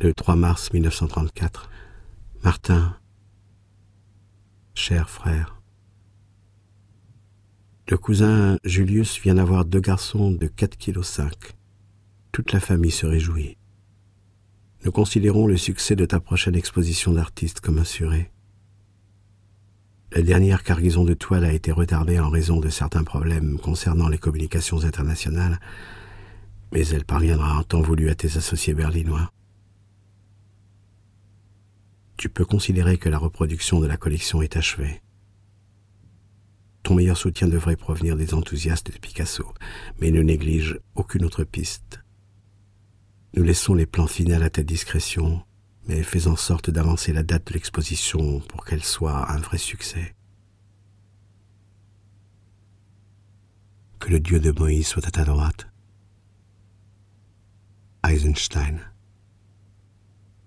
Le 3 mars 1934. Martin, cher frère. Le cousin Julius vient d'avoir 2 garçons de 4,5 kg. Toute la famille se réjouit. Nous considérons le succès de ta prochaine exposition d'artistes comme assuré. La dernière cargaison de toile a été retardée en raison de certains problèmes concernant les communications internationales, mais elle parviendra en temps voulu à tes associés berlinois. Tu peux considérer que la reproduction de la collection est achevée. Ton meilleur soutien devrait provenir des enthousiastes de Picasso, mais ne néglige aucune autre piste. Nous laissons les plans finaux à ta discrétion, mais fais en sorte d'avancer la date de l'exposition pour qu'elle soit un vrai succès. Que le Dieu de Moïse soit à ta droite. Eisenstein.